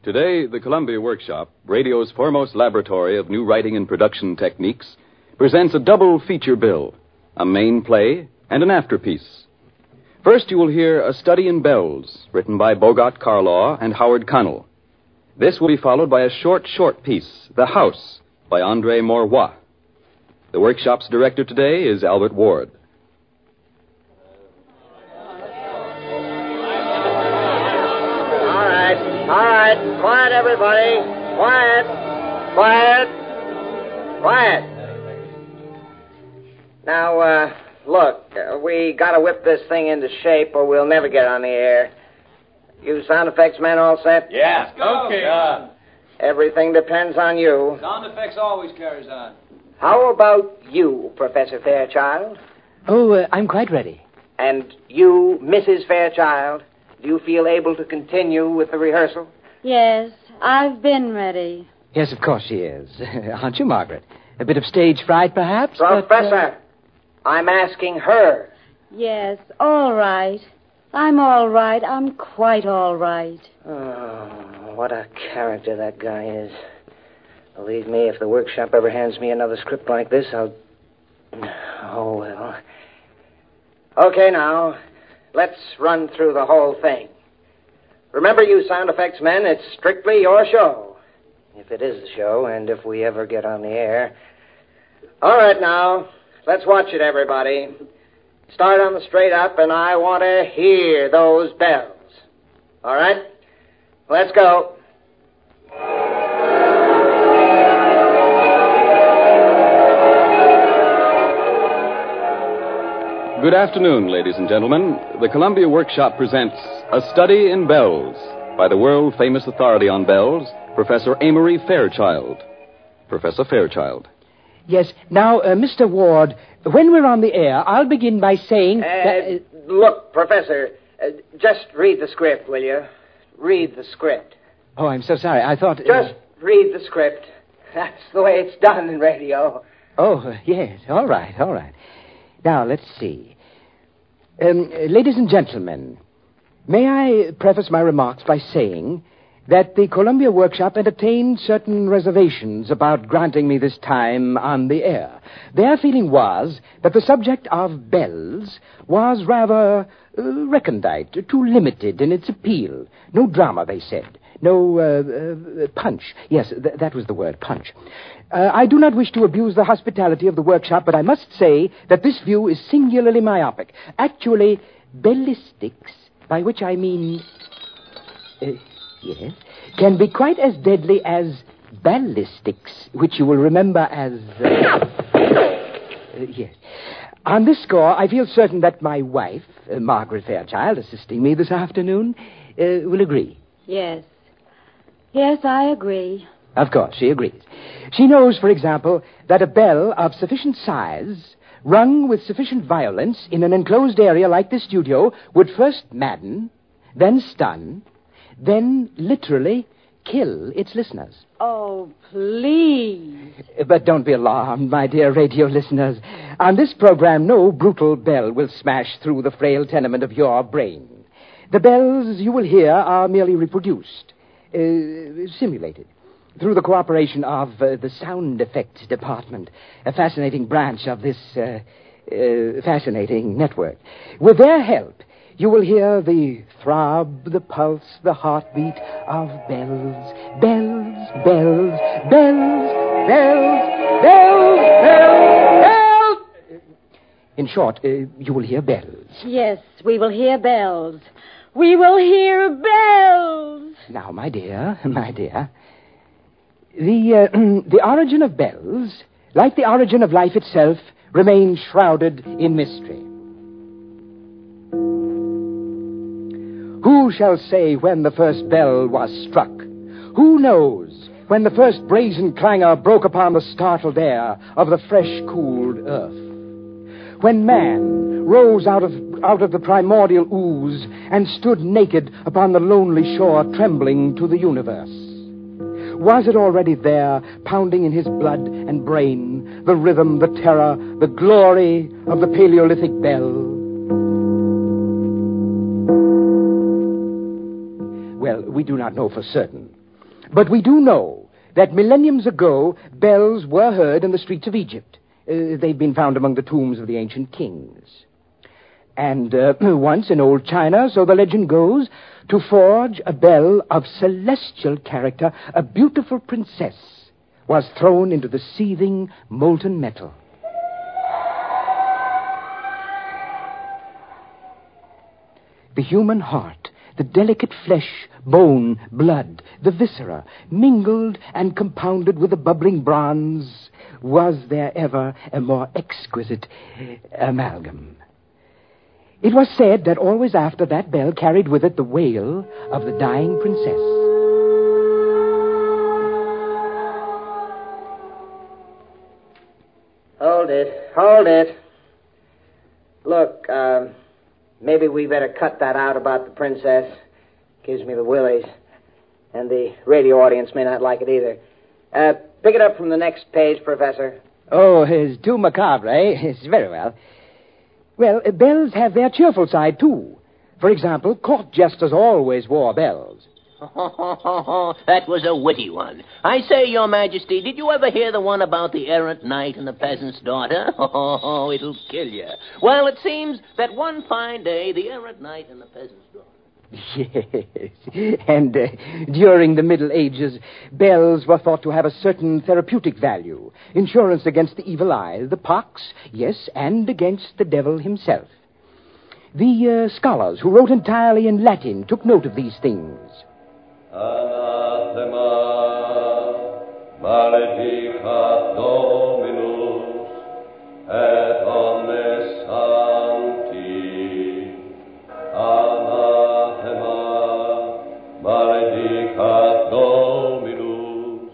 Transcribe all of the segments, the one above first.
Today, the Columbia Workshop, radio's foremost laboratory of new writing and production techniques, presents a double feature bill, a main play and an afterpiece. First, you will hear A Study in Bells, written by Bogart Carlaw and Howard Connell. This will be followed by a short piece, The House, by Andre Maurois. The Workshop's director today is Albert Ward. All right. Quiet, everybody. Quiet. Now, look, we gotta whip this thing into shape or we'll never get on the air. You sound effects men all set? Yeah. Okay. Everything depends on you. Sound effects always carries on. How about you, Professor Fairchild? Oh, I'm quite ready. And you, Mrs. Fairchild, do you feel able to continue with the rehearsal? Yes, I've been ready. Yes, of course she is. Aren't you, Margaret? A bit of stage fright, perhaps? Professor, I'm asking her. Yes, all right. I'm all right. I'm quite all right. Oh, what a character that guy is. Believe me, if the workshop ever hands me another script like this, I'll... Oh, well. Okay, now, let's run through the whole thing. Remember, you sound effects men, it's strictly your show. If it is the show, and if we ever get on the air. All right, now, let's watch it, everybody. Start on the straight up, and I want to hear those bells. All right? Let's go. Good afternoon, ladies and gentlemen. The Columbia Workshop presents A Study in Bells by the world-famous authority on bells, Professor Amory Fairchild. Professor Fairchild. Yes. Now, Mr. Ward, when we're on the air, I'll begin by saying that... Look, Professor, just read the script, will you? Read the script. Oh, I'm so sorry. I thought... Just read the script. That's the way it's done in radio. Oh, yes. All right. Now, let's see. Ladies and gentlemen, may I preface my remarks by saying that the Columbia Workshop entertained certain reservations about granting me this time on the air. Their feeling was that the subject of bells was rather recondite, too limited in its appeal. No drama, they said. No punch. Yes, that was the word, punch. I do not wish to abuse the hospitality of the workshop, but I must say that this view is singularly myopic. Actually, bellistics, by which I mean... yes, can be quite as deadly as ballistics, which you will remember as... yes. On this score, I feel certain that my wife, Margaret Fairchild, assisting me this afternoon, will agree. Yes, I agree. Of course, she agrees. She knows, for example, that a bell of sufficient size, rung with sufficient violence in an enclosed area like this studio, would first madden, then stun, then literally kill its listeners. Oh, please. But don't be alarmed, my dear radio listeners. On this program, no brutal bell will smash through the frail tenement of your brain. The bells you will hear are merely reproduced, simulated, through the cooperation of the sound effects department, a fascinating branch of this fascinating network. With their help, you will hear the throb, the pulse, the heartbeat of bells. Bells, bells, bells, bells, bells, bells, bells. In short, you will hear bells. Yes, we will hear bells. We will hear bells. Now, my dear, the origin of bells, like the origin of life itself, remains shrouded in mystery. Who shall say when the first bell was struck? Who knows when the first brazen clangor broke upon the startled air of the fresh-cooled earth? When man rose out of the primordial ooze and stood naked upon the lonely shore, trembling to the universe? Was it already there, pounding in his blood and brain, the rhythm, the terror, the glory of the Paleolithic bell? Well, we do not know for certain. But we do know that millenniums ago, bells were heard in the streets of Egypt. They've been found among the tombs of the ancient kings. And once in old China, so the legend goes, to forge a bell of celestial character, a beautiful princess was thrown into the seething molten metal. The human heart, the delicate flesh, bone, blood, the viscera, mingled and compounded with the bubbling bronze. Was there ever a more exquisite amalgam? It was said that always after that bell carried with it the wail of the dying princess. Hold it. Look, maybe we better cut that out about the princess. Gives me the willies. And the radio audience may not like it either. Pick it up from the next page, Professor. Oh, it's too macabre, eh? It's very well. Well, bells have their cheerful side, too. For example, court jesters always wore bells. That was a witty one. I say, Your Majesty, did you ever hear the one about the errant knight and the peasant's daughter? Oh, it'll kill you. Well, it seems that one fine day, the errant knight and the peasant's daughter... Yes, and during the Middle Ages, bells were thought to have a certain therapeutic value. Insurance against the evil eye, the pox, yes, and against the devil himself. The scholars who wrote entirely in Latin took note of these things. Anathema, maledicat Dominus, et omnes sancti. Anathema, maledicat Dominus.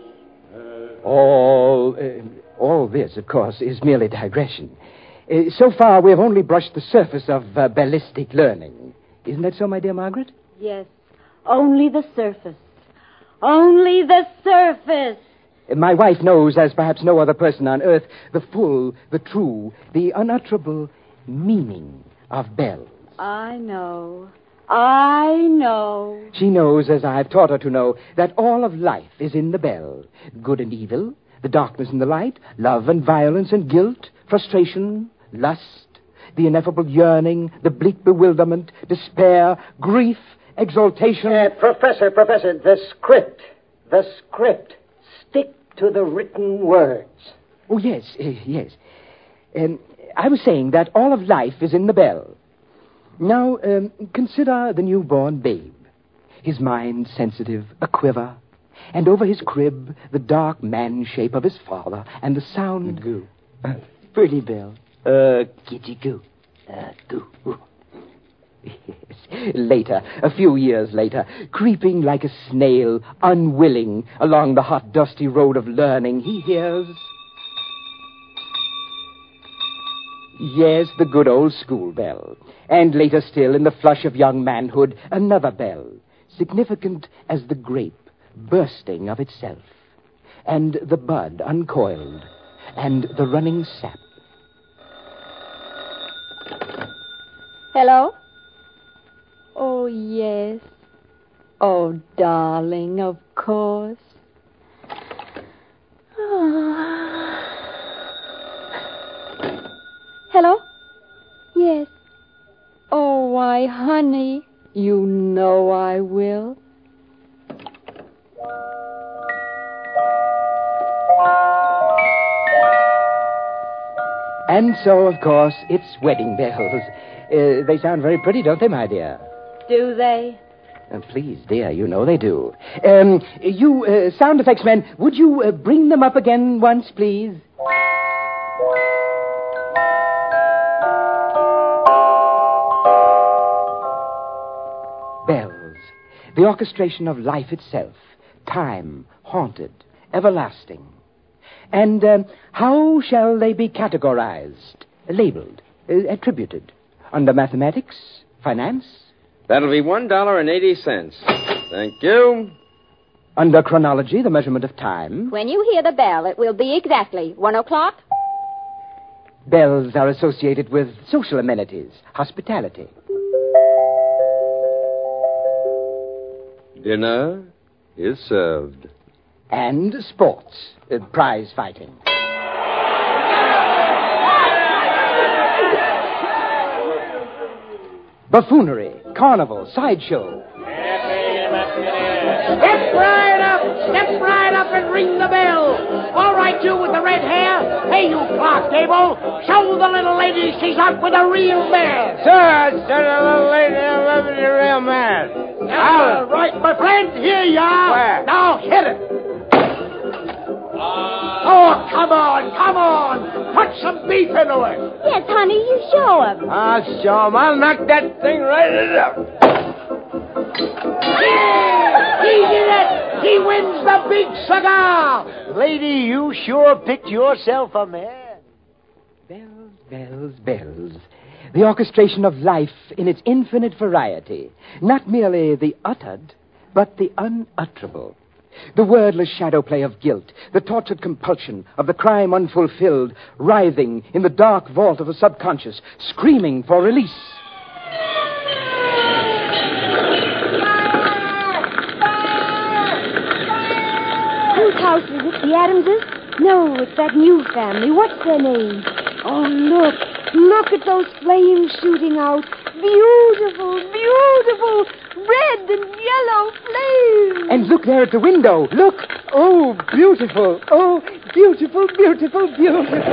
All this, of course, is merely digression. So far, we have only brushed the surface of ballistic learning. Isn't that so, my dear Margaret? Yes. Only the surface. Only the surface. My wife knows, as perhaps no other person on earth, the full, the true, the unutterable meaning of bells. I know. I know. She knows, as I've taught her to know, that all of life is in the bell. Good and evil, the darkness and the light, love and violence and guilt, frustration, lust, the ineffable yearning, the bleak bewilderment, despair, grief, exaltation. Professor, the script. Stick to the written words. Oh, yes. I was saying that all of life is in the bell. Now, consider the newborn babe. His mind sensitive, a quiver, and over his crib, the dark man shape of his father, and the sound... Goo. Pretty bell. Kitty goo. Goo. Yes. Later, a few years later, creeping like a snail, unwilling, along the hot, dusty road of learning, he hears... Yes, the good old school bell. And later still, in the flush of young manhood, another bell, significant as the grape bursting of itself, and the bud uncoiled, and the running sap. Hello? Oh, yes. Oh, darling, of course. Hello? Yes. Oh, why, honey, you know I will. And so, of course, it's wedding bells. They sound very pretty, don't they, my dear? Do they? Please, dear, you know they do. You sound effects men, would you bring them up again once, please? Bells, the orchestration of life itself, time, haunted, everlasting. And how shall they be categorized, labeled, attributed? Under mathematics, finance? That'll be $1.80. Thank you. Under chronology, the measurement of time. When you hear the bell, it will be exactly 1 o'clock. Bells are associated with social amenities, hospitality. Dinner? is served. And sports, prize fighting. Buffoonery, carnival, sideshow. Step right up and ring the bell. All right, you with the red hair. Hey, you Clark Gable, show the little lady she's out with a real man. Sir, the little lady, I love the real man. Right, my friend, here you are. Where? Now hit it. Oh, come on. Put some beef into it. Yes, honey, you show him. I'll show him. I'll knock that thing right up. He did it. He wins the big cigar. Lady, you sure picked yourself a man. Bells, bells, bells. The orchestration of life in its infinite variety. Not merely the uttered, but the unutterable. The wordless shadow play of guilt, the tortured compulsion of the crime unfulfilled, writhing in the dark vault of the subconscious, screaming for release. Whose house is it? The Adamses? No, it's that new family. What's their name? Oh, look. Look at those flames shooting out. Beautiful, beautiful, red and yellow flames. And look there at the window. Look. Oh, beautiful. Oh, beautiful, beautiful, beautiful.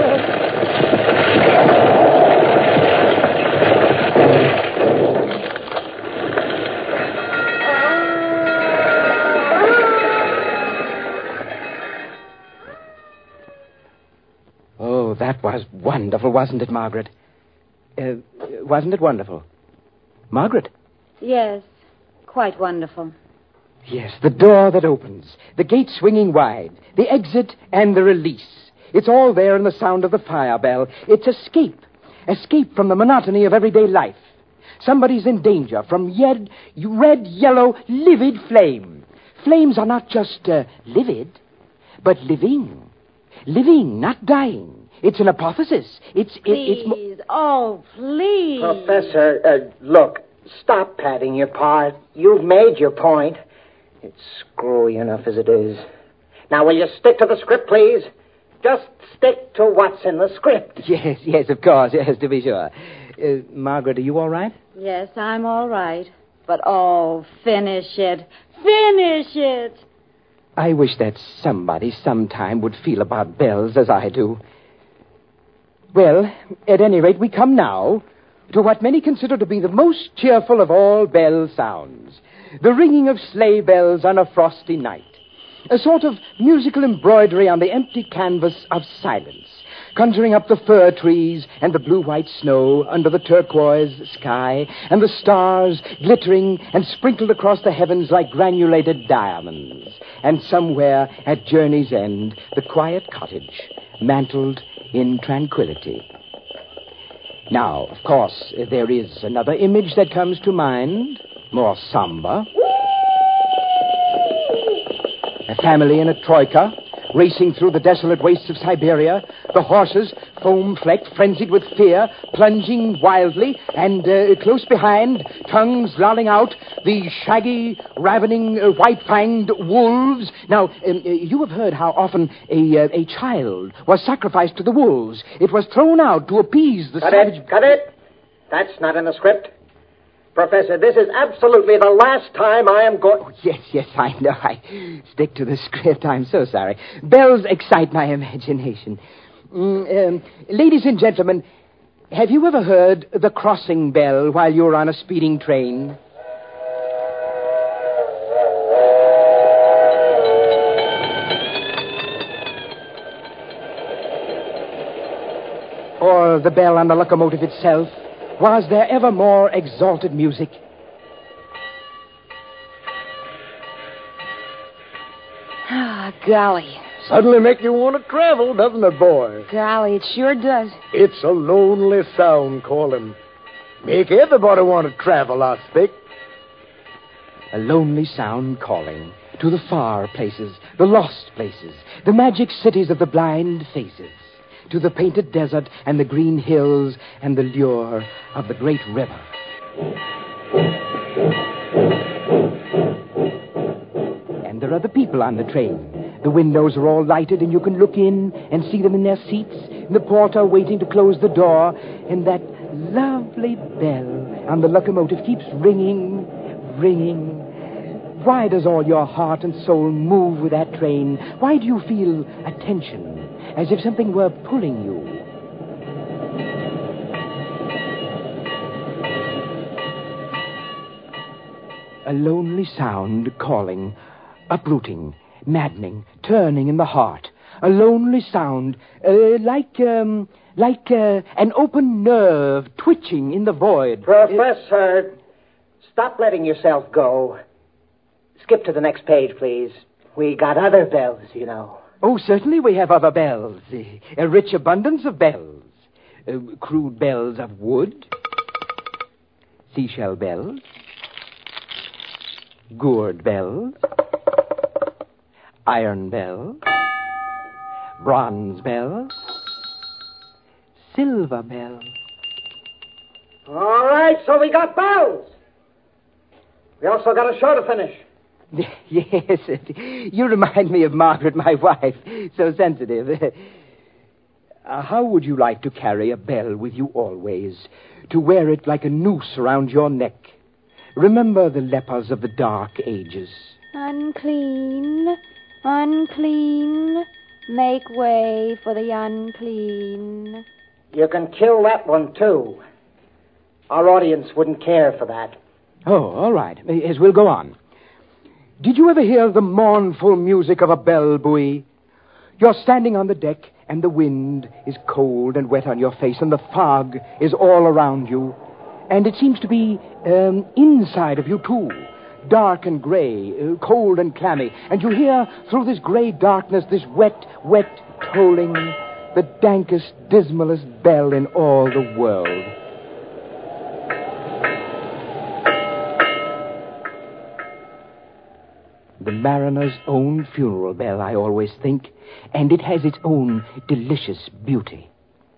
Oh, that was wonderful, wasn't it, Margaret? Wasn't it wonderful? Margaret? Yes, quite wonderful. Yes, the door that opens, the gate swinging wide, the exit and the release. It's all there in the sound of the fire bell. It's escape. Escape from the monotony of everyday life. Somebody's in danger from red, yellow, livid flame. Flames are not just livid, but living. Living, not dying. It's an hypothesis. Please. Oh, please. Professor, look, stop padding your part. You've made your point. It's screwy enough as it is. Now, will you stick to the script, please? Just stick to what's in the script. Yes, of course. Yes, to be sure. Margaret, are you all right? Yes, I'm all right. But, oh, finish it. Finish it. I wish that somebody sometime would feel about bells as I do. Well, at any rate, we come now to what many consider to be the most cheerful of all bell sounds. The ringing of sleigh bells on a frosty night. A sort of musical embroidery on the empty canvas of silence, conjuring up the fir trees and the blue-white snow under the turquoise sky, and the stars glittering and sprinkled across the heavens like granulated diamonds. And somewhere at journey's end, the quiet cottage, mantled in tranquility. Now, of course, there is another image that comes to mind, more somber. A family in a troika, racing through the desolate wastes of Siberia, the horses, foam-flecked, frenzied with fear, plunging wildly, and close behind, tongues lolling out, the shaggy, ravening, white-fanged wolves. Now, you have heard how often a child was sacrificed to the wolves. It was thrown out to appease the savage... Cut it! That's not in the script. Professor, this is absolutely the last time I am going... Oh, yes, I know. I stick to the script. I'm so sorry. Bells excite my imagination. Ladies and gentlemen, have you ever heard the crossing bell while you're on a speeding train? Or the bell on the locomotive itself? Was there ever more exalted music? Ah, golly. Suddenly make you want to travel, doesn't it, boy? Golly, it sure does. It's a lonely sound calling. Make everybody want to travel, I think. A lonely sound calling to the far places, the lost places, the magic cities of the blind faces, to the painted desert and the green hills and the lure of the great river. And the there are the people on the train. The windows are all lighted, and you can look in and see them in their seats, and the porter waiting to close the door, and that lovely bell on the locomotive keeps ringing, ringing. Why does all your heart and soul move with that train? Why do you feel a tension, as if something were pulling you? A lonely sound calling, uprooting, maddening, turning in the heart. A lonely sound, like an open nerve twitching in the void. Professor, stop letting yourself go. Skip to the next page, please. We got other bells, you know. Oh, certainly we have other bells. A rich abundance of bells. Crude bells of wood. Seashell bells. Gourd bells. Iron bells. Bronze bells. Silver bells. All right, so we got bells. We also got a show to finish. Yes, you remind me of Margaret, my wife. So sensitive. How would you like to carry a bell with you always? To wear it like a noose around your neck? Remember the lepers of the Dark Ages. Unclean, unclean, make way for the unclean. You can kill that one, too. Our audience wouldn't care for that. Oh, all right. Yes, we'll go on. Did you ever hear the mournful music of a bell buoy? You're standing on the deck, and the wind is cold and wet on your face, and the fog is all around you. And it seems to be inside of you, too. Dark and gray, cold and clammy. And you hear through this gray darkness this wet, wet tolling, the dankest, dismalest bell in all the world. The mariner's own funeral bell, I always think, and it has its own delicious beauty.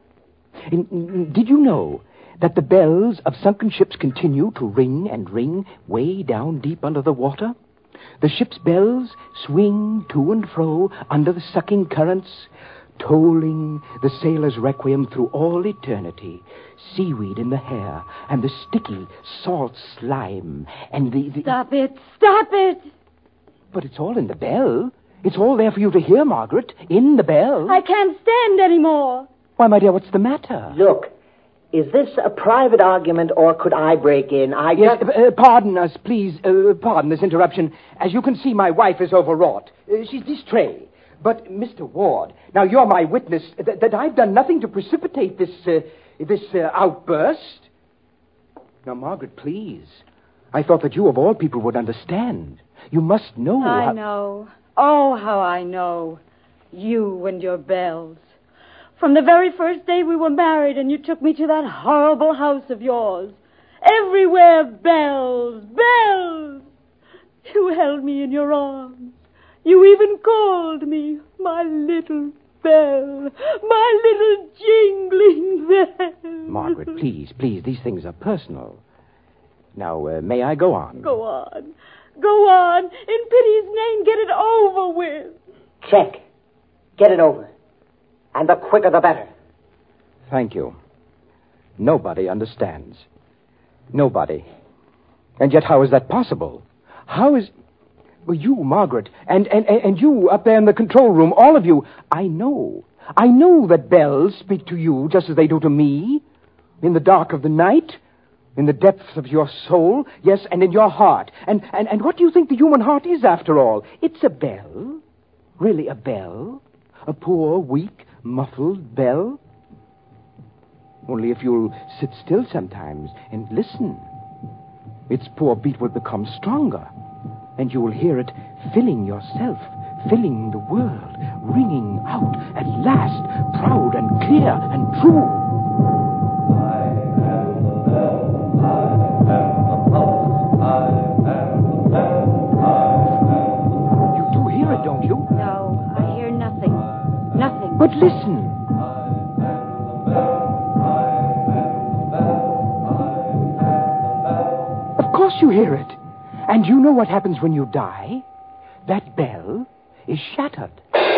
Did you know that the bells of sunken ships continue to ring and ring way down deep under the water? The ship's bells swing to and fro under the sucking currents, tolling the sailor's requiem through all eternity. Seaweed in the hair, and the sticky salt slime, and the... Stop it! Stop it! But it's all in the bell. It's all there for you to hear, Margaret. In the bell. I can't stand anymore. Why, my dear, what's the matter? Look, is this a private argument, or could I break in? Yes, pardon us, please. Pardon this interruption. As you can see, my wife is overwrought. She's distrait. But, Mr. Ward, now you're my witness that I've done nothing to precipitate this outburst. Now, Margaret, please. I thought that you, of all people, would understand. You must know. I know. Oh, how I know. You and your bells. From the very first day we were married and you took me to that horrible house of yours. Everywhere bells, bells. You held me in your arms. You even called me my little bell, my little jingling bell. Margaret, please, these things are personal. Now, may I go on? Go on. Go on. In pity's name, get it over with. Check. Get it over. And the quicker the better. Thank you. Nobody understands. Nobody. And yet how is that possible? How is... Well, you, Margaret, and you up there in the control room, all of you, I know that bells speak to you just as they do to me. In the dark of the night, in the depths of your soul, yes, and in your heart. And what do you think the human heart is, after all? It's a bell. Really a bell. A poor, weak, muffled bell. Only if you'll sit still sometimes and listen, its poor beat will become stronger. And you will hear it filling yourself, filling the world, ringing out at last, proud and clear and true. I am the bell, I am the pulse, I am the bell, I am the pulse. You do hear it, don't you? No, I hear nothing. Nothing. But listen. I am the bell, I am the bell, I am the bell. Of course you hear it. And you know what happens when you die? That bell is shattered.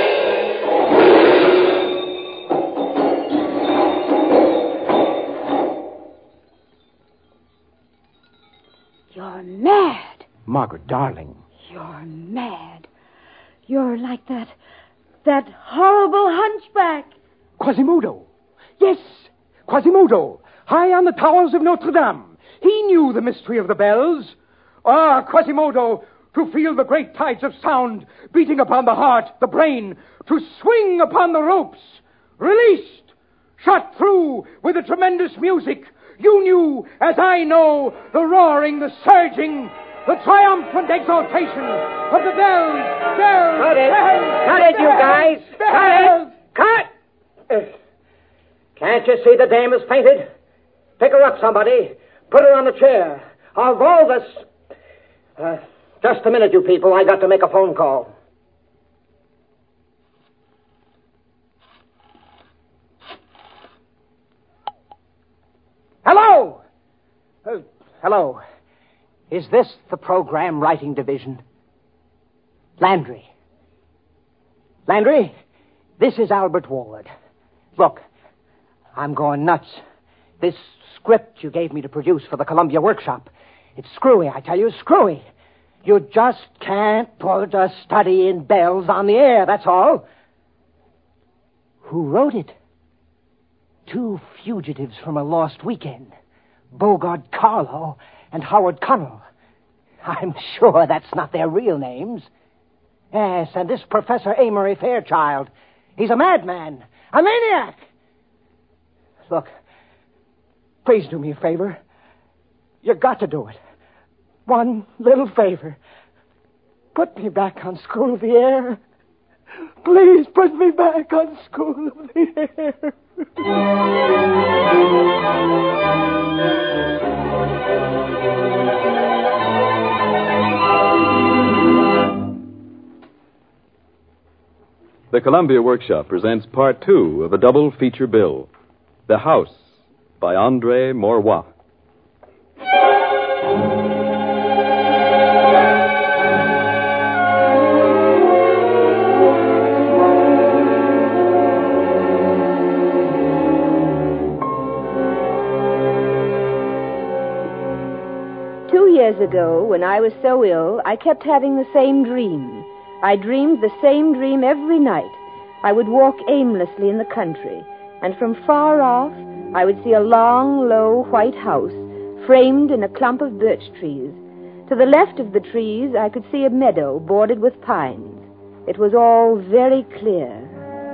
You're mad. Margaret, darling. You're mad. You're like that horrible hunchback. Quasimodo. Yes, Quasimodo. High on the towers of Notre Dame. He knew the mystery of the bells. Ah, Quasimodo, to feel the great tides of sound beating upon the heart, the brain, to swing upon the ropes. Released, shot through with the tremendous music. You knew, as I know, the roaring, the surging, the triumphant exaltation of the bells. Cut it. Bells, Cut it, you guys. bells. Cut it. Can't you see the dame has fainted? Pick her up, somebody. Put her on the chair. Of all this... just a minute, you people. I got to make a phone call. Hello! Hello. Is this the program writing division? Landry. Landry, this is Albert Ward. Look, I'm going nuts. This script you gave me to produce for the Columbia Workshop, it's screwy, I tell you, screwy. You just can't put a study in bells on the air, that's all. Who wrote it? 2 fugitives from a lost weekend. Bogart Carlo and Howard Connell. I'm sure that's not their real names. Yes, and this Professor Amory Fairchild. He's a madman, a maniac. Look, please do me a favor. You got to do it. One little favor. Put me back on School of the Air. Please put me back on School of the Air. The Columbia Workshop presents Part 2 of a double feature bill, The House, by Andre Maurois. Years ago, when I was so ill, I kept having the same dream. I dreamed the same dream every night. I would walk aimlessly in the country, and from far off, I would see a long, low, white house, framed in a clump of birch trees. To the left of the trees, I could see a meadow bordered with pines. It was all very clear.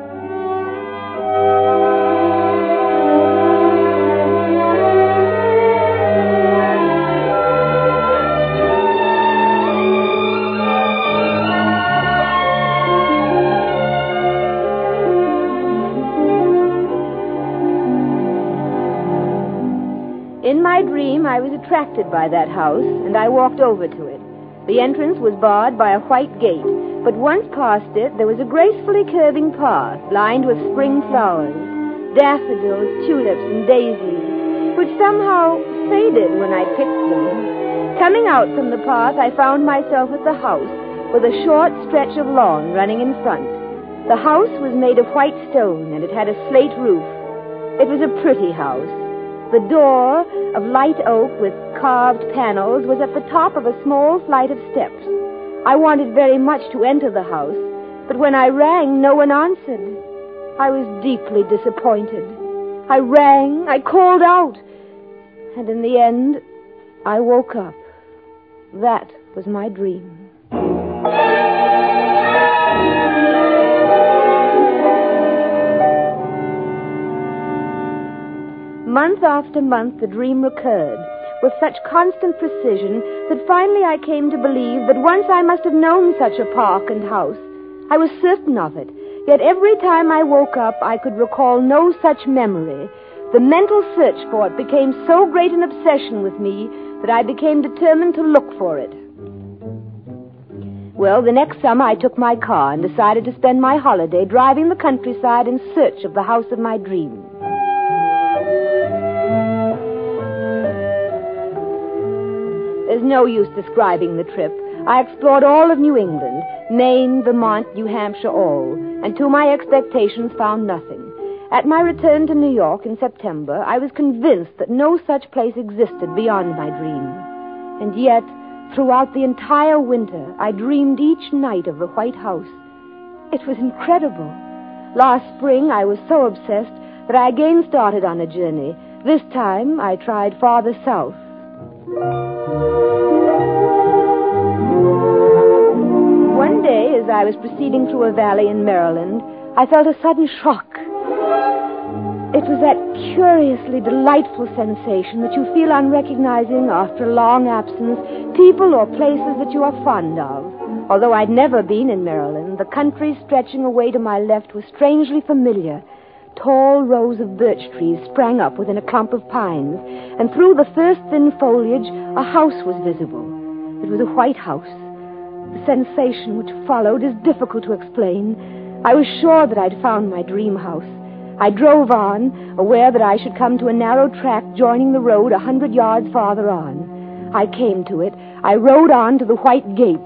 In my dream, I was attracted by that house, and I walked over to it. The entrance was barred by a white gate, but once past it, there was a gracefully curving path lined with spring flowers, daffodils, tulips, and daisies, which somehow faded when I picked them. Coming out from the path, I found myself at the house with a short stretch of lawn running in front. The house was made of white stone, and it had a slate roof. It was a pretty house. The door of light oak with carved panels was at the top of a small flight of steps. I wanted very much to enter the house, but when I rang, no one answered. I was deeply disappointed. I rang, I called out, and in the end, I woke up. That was my dream. Month after month, the dream recurred with such constant precision that finally I came to believe that once I must have known such a park and house. I was certain of it, yet every time I woke up, I could recall no such memory. The mental search for it became so great an obsession with me that I became determined to look for it. Well, the next summer I took my car and decided to spend my holiday driving the countryside in search of the house of my dreams. There's no use describing the trip. I explored all of New England, Maine, Vermont, New Hampshire, all, and to my expectations found nothing. At my return to New York in September, I was convinced that no such place existed beyond my dream. And yet, throughout the entire winter, I dreamed each night of the White House. It was incredible. Last spring, I was so obsessed that I again started on a journey. This time, I tried farther south. One day, as I was proceeding through a valley in Maryland, I felt a sudden shock. It was that curiously delightful sensation that you feel on recognizing, after a long absence, people or places that you are fond of. Although I'd never been in Maryland, the country stretching away to my left was strangely familiar. Tall rows of birch trees sprang up within a clump of pines, and through the first thin foliage, a house was visible. It was a white house. The sensation which followed is difficult to explain. I was sure that I'd found my dream house. I drove on, aware that I should come to a narrow track joining the road 100 yards farther on. I came to it. I rode on to the white gate.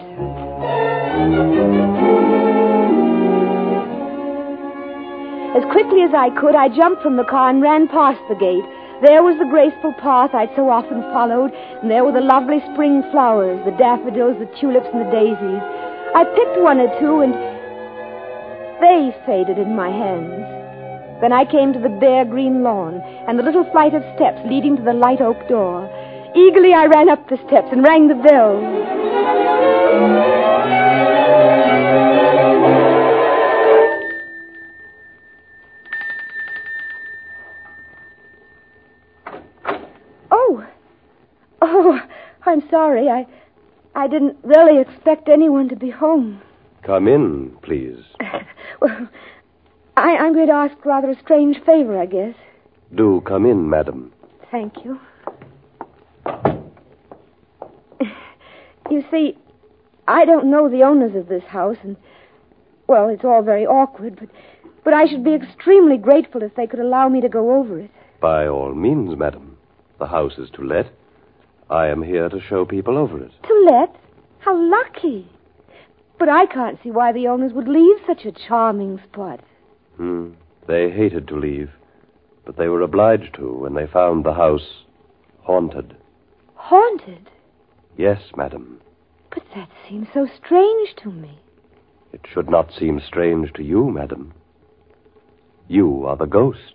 As quickly as I could, I jumped from the car and ran past the gate. There was the graceful path I'd so often followed, and there were the lovely spring flowers, the daffodils, the tulips, and the daisies. I picked one or two, and they faded in my hands. Then I came to the bare green lawn and the little flight of steps leading to the light oak door. Eagerly I ran up the steps and rang the bell. Oh, I'm sorry. I didn't really expect anyone to be home. Come in, please. Well, I'm going to ask rather a strange favor, I guess. Do come in, madam. Thank you. You see, I don't know the owners of this house, and, well, it's all very awkward, but I should be extremely grateful if they could allow me to go over it. By all means, madam. The house is to let. I am here to show people over it. To let? How lucky. But I can't see why the owners would leave such a charming spot. They hated to leave, but they were obliged to when they found the house haunted. Haunted? Yes, madam. But that seems so strange to me. It should not seem strange to you, madam. You are the ghost.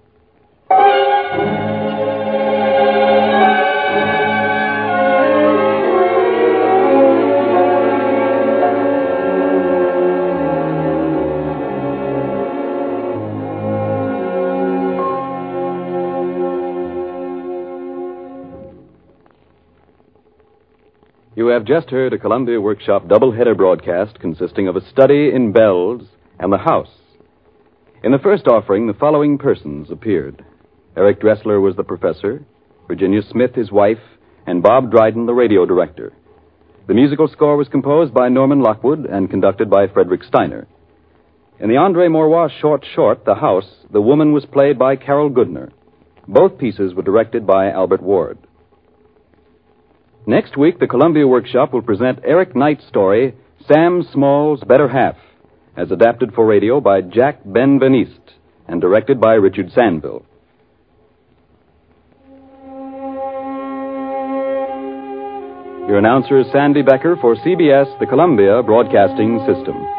You have just heard a Columbia Workshop double-header broadcast consisting of a study in bells and the house. In the first offering, the following persons appeared. Eric Dressler was the professor, Virginia Smith his wife, and Bob Dryden the radio director. The musical score was composed by Norman Lockwood and conducted by Frederick Steiner. In the Andre Maurois short, The House, the woman was played by Carol Goodner. Both pieces were directed by Albert Ward. Next week, the Columbia Workshop will present Eric Knight's story, Sam Small's Better Half, as adapted for radio by Jack Benveniste and directed by Richard Sandville. Your announcer is Sandy Becker for CBS, the Columbia Broadcasting System.